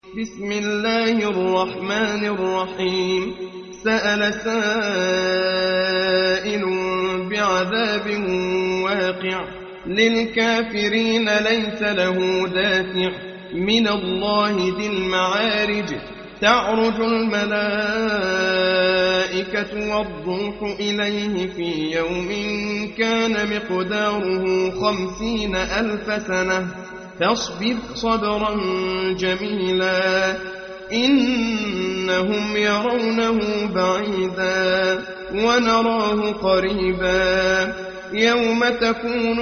بسم الله الرحمن الرحيم سأل سائل بعذاب واقع للكافرين ليس له دافع من الله ذي المعارج تعرج الملائكة والروح إليه في يوم كان مقداره 50,000 سنة فاصبر صبرا جميلا إنهم يرونه بعيدا ونراه قريبا يوم تكون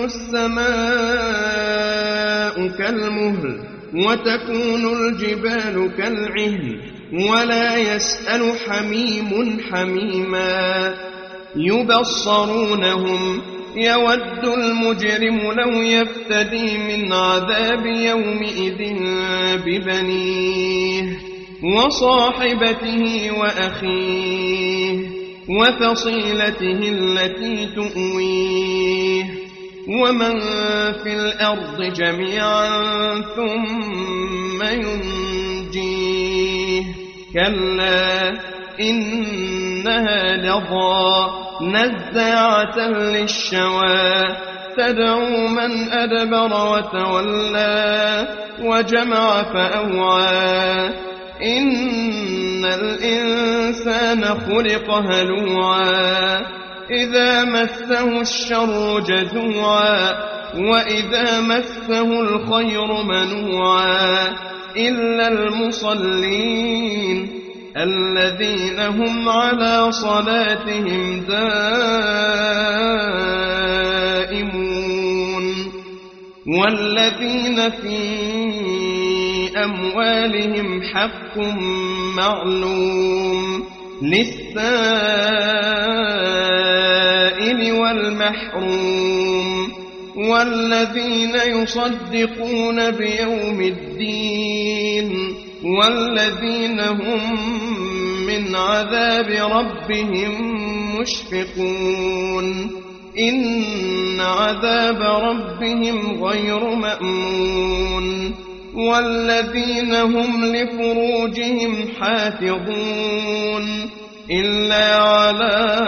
السماء كالمهل وتكون الجبال كالعهن ولا يسأل حميم حميما يبصرونهم يود المجرم لو يفتدي من عذاب يومئذ ببنيه وصاحبته وأخيه وفصيلته التي تؤويه ومن في الأرض جميعا ثم ينجيه كلا إنها لظى نزاعة للشوى تدعو من أدبر وتولى وجمع فأوعى إن الإنسان خلق هلوعا إذا مسه الشر جزوعا وإذا مسه الخير منوعا إلا المصلين الذين هم على صلاتهم دائمون والذين في أموالهم حق معلوم للسائل والمحروم والذين يصدقون بيوم الدين والذين هم من عذاب ربهم مشفقون إن عذاب ربهم غير مأمون والذين هم لفروجهم حافظون إلا على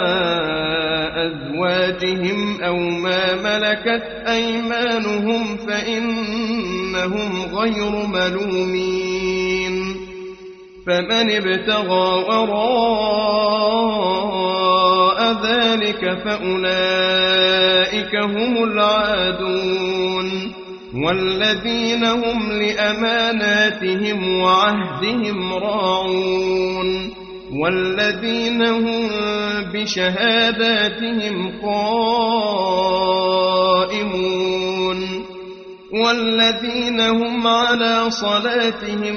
أزواجهم أو ما ملكت أيمانهم فإنهم غير ملومين فمن ابتغى وراء ذلك فأولئك هم العادون والذين هم لأماناتهم وعهدهم راعون والذين هم بشهاداتهم قائمون والذين هم على صلاتهم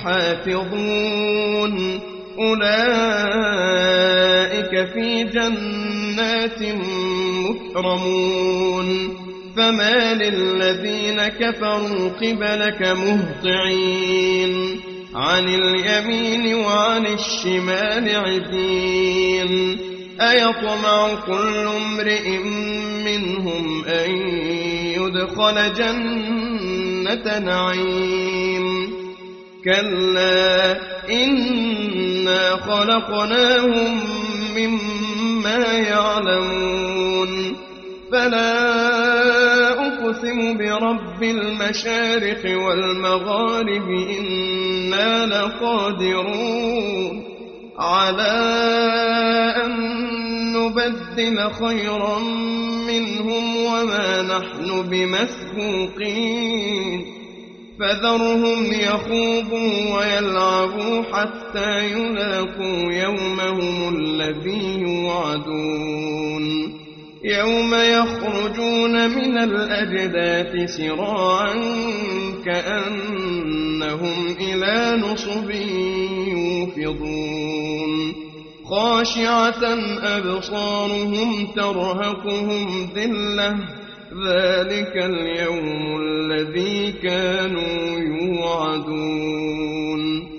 يحافظون أولئك في جنات مكرمون فما للذين كفروا قبلك مهطعين عن اليمين وعن الشمال عزين أيطمع كل امرئ منهم أن يدخل جنة نعيم كلا إنا خلقناهم مما يعلمون فلا أقسم برب المشارق والمغارب إنا لقادرون على أن نبدل خيرا منهم وما نحن بمسبوقين فذرهم يخوضوا ويلعبوا حتى يلاقوا يومهم الذي يوعدون يوم يخرجون من الأجداث سراعا كأنهم إلى نصب يوفضون خاشعة أبصارهم ترهقهم ذلة ذلك اليوم الذي كانوا يوعدون